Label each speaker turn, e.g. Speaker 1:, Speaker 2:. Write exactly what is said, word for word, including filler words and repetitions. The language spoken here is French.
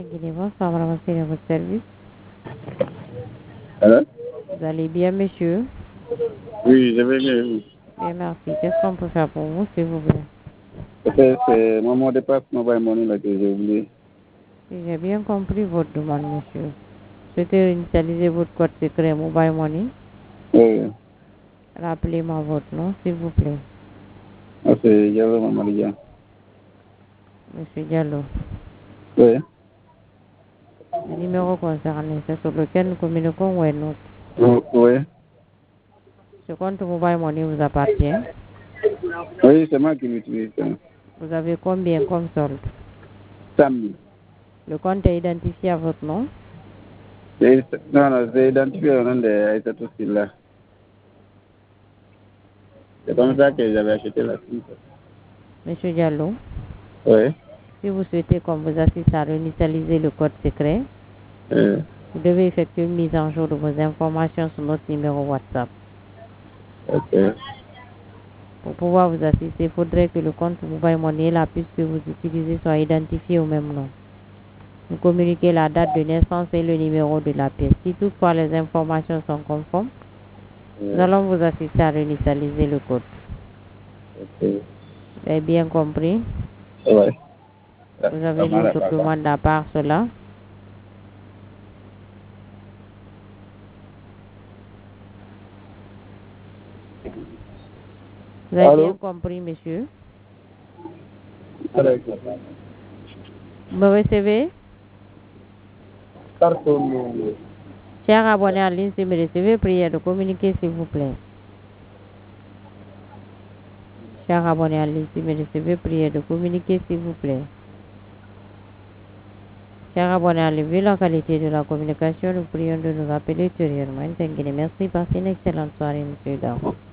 Speaker 1: Guinée, bonsoir, madame, c'est à votre service.
Speaker 2: Hein?
Speaker 1: Vous allez bien, monsieur?
Speaker 2: Oui, je vais bien. Oui.
Speaker 1: Bien, merci. Qu'est-ce qu'on peut faire pour vous, s'il vous plaît?
Speaker 2: Peut-être c'est mon mot de passe mobile money là que j'ai oublié.
Speaker 1: Si j'ai bien compris votre demande, monsieur. Vous souhaitez réinitialiser votre code secret Mobile Money?
Speaker 2: Oui,
Speaker 1: Rappelez-moi votre nom, s'il vous plaît.
Speaker 2: ah, c'est Diallo Mamalia.
Speaker 1: Monsieur Diallo.
Speaker 2: Oui.
Speaker 1: Le numéro concerné, c'est sur lequel nous communiquons ou un autre?
Speaker 2: Oui. Oui,
Speaker 1: Ce compte Mobile Money vous appartient.
Speaker 2: oui, c'est moi qui l'utilise. Hein.
Speaker 1: Vous avez combien comme solde?
Speaker 2: Sam.
Speaker 1: Le compte est identifié à votre nom.
Speaker 2: C'est- Non, non, c'est identifié au nom de Aïssatou Silla. C'est comme ça
Speaker 1: D'accord.
Speaker 2: que j'avais acheté la suite.
Speaker 1: Monsieur Diallo,
Speaker 2: Oui.
Speaker 1: si vous souhaitez qu'on vous assiste à réinitialiser le code secret,
Speaker 2: Euh,
Speaker 1: vous devez effectuer une mise en jour de vos informations sur notre numéro WhatsApp.
Speaker 2: ok.
Speaker 1: Pour pouvoir vous assister, il faudrait que le compte Mobile Money et la puce que vous utilisez soient identifiés au même nom. Vous communiquez la date de naissance et le numéro de la pièce. Si toutefois les informations sont conformes, nous
Speaker 2: Euh,
Speaker 1: allons vous assister à réinitialiser le code.
Speaker 2: ok.
Speaker 1: Vous avez bien compris?
Speaker 2: Ouais. Ça,
Speaker 1: Vous
Speaker 2: ça
Speaker 1: avez une
Speaker 2: m'a la
Speaker 1: autre
Speaker 2: papa.
Speaker 1: demande à part cela? Vous avez bien
Speaker 2: Allô?
Speaker 1: compris, monsieur?
Speaker 2: Avec
Speaker 1: Vous me recevez?
Speaker 2: carton.
Speaker 1: Chers abonnés en ligne, si vous me recevez, priez de communiquer, s'il vous plaît. Chers abonnés en ligne, si vous me recevez, priez de communiquer, s'il vous plaît. Chers abonnés en ligne, vu la qualité de la communication, nous prions de nous rappeler ultérieurement. Merci, passez une excellente soirée, monsieur Dao.